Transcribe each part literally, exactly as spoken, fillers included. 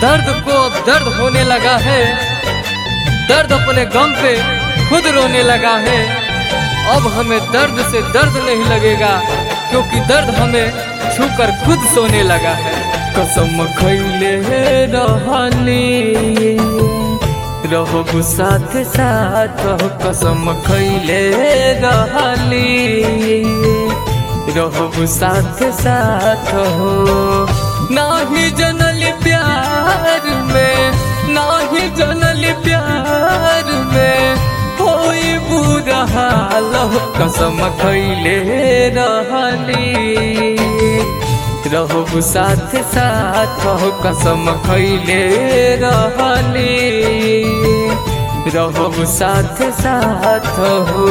दर्द को अब दर्द होने लगा है, दर्द अपने गम पे खुद रोने लगा है। अब हमें दर्द से दर्द नहीं लगेगा, क्योंकि दर्द हमें छूकर खुद सोने लगा है। कसम खैले रहली रहो साथ साथ, कसम खैले रहली रहो साथ साथ हो। नाही जनल प्यार में, नाही जनल प्यार में कोई बुरा हाल, कसम खैले रहली रहो साथ साथ, कसम खैले रहली रहो साथ साथ हो।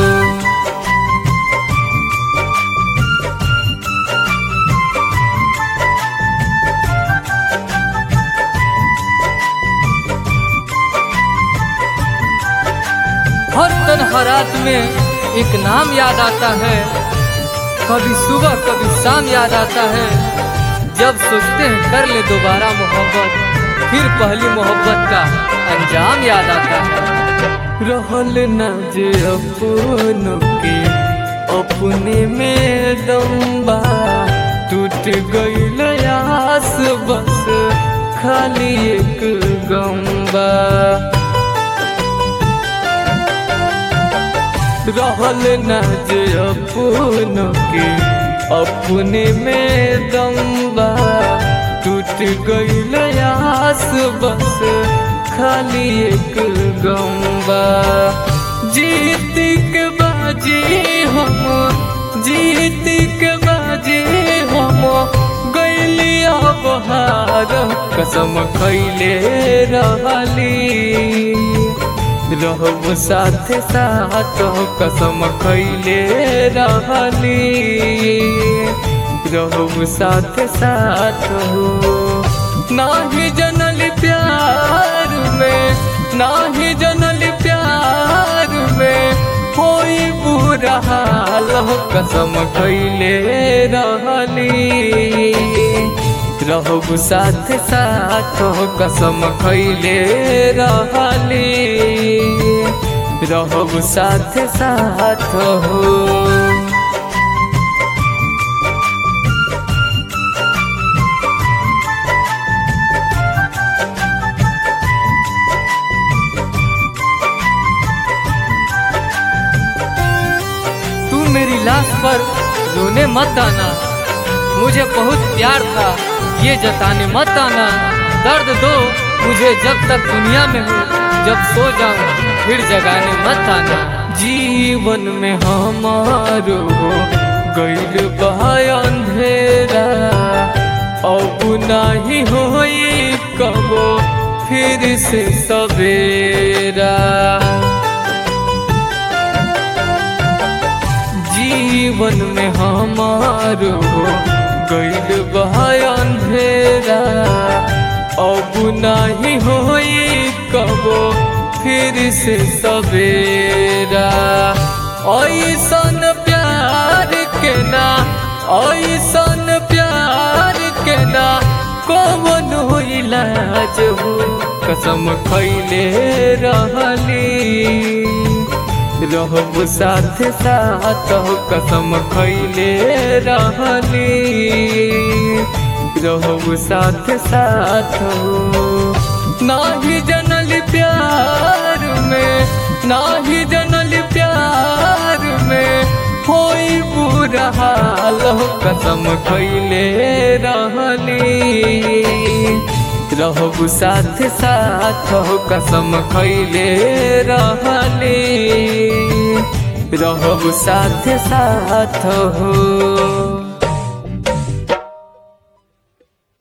हर तन्हा रात में एक नाम याद आता है, कभी सुबह कभी शाम याद आता है। जब सोचते हैं कर ले दोबारा मोहब्बत, फिर पहली मोहब्बत का अंजाम याद आता है। रहल न जे अपनों के अपने में दम्बा, टूट गईल आस बस खाली एक गम्बा। रहल न जे अपनों के अपने में दम्बा, टूट गईल आस बस खाली एक गम्बा। जीत के बाजी हम, जीत के बाजी हम गईली अब हार, कसम खैले रहली रहो साथ साथ, कसम खैले रहली रहो साथ साथ हो। नाही जनल प्यार में, नाही जनल प्यार में कोई बुरा हाल, कसम खैले रहली रहो साथ साथ, कसम खैले रहली रहो साथ साथ हो। तू मेरी लाश पर रोने मत आना, मुझे बहुत प्यार था ये जताने मत आना। दर्द दो मुझे जब तक दुनिया में हूँ, जब सो जाऊं फिर जगाने मत आना। जीवन में हमारो गईल बा अंधेरा, अब नहीं होई कबो फिर से सवेरा। जीवन में हमारो गईल बा अंधेरा, अब नहीं होई कबो फिर से सवेरा। ऐसन प्यार के ना, ऐसन प्यार के ना कौनो इलाज हो, कसम खैले रहली रहो साथ साथ, कसम खैले रहली रहो साथ साथ हो। नाही जनल प्यार में, नाही जनल प्यार में कोई बुरा हाल, कसम खैले रहली रहो साथ साथ, कसम खैले रहली रहो साथ साथ हो।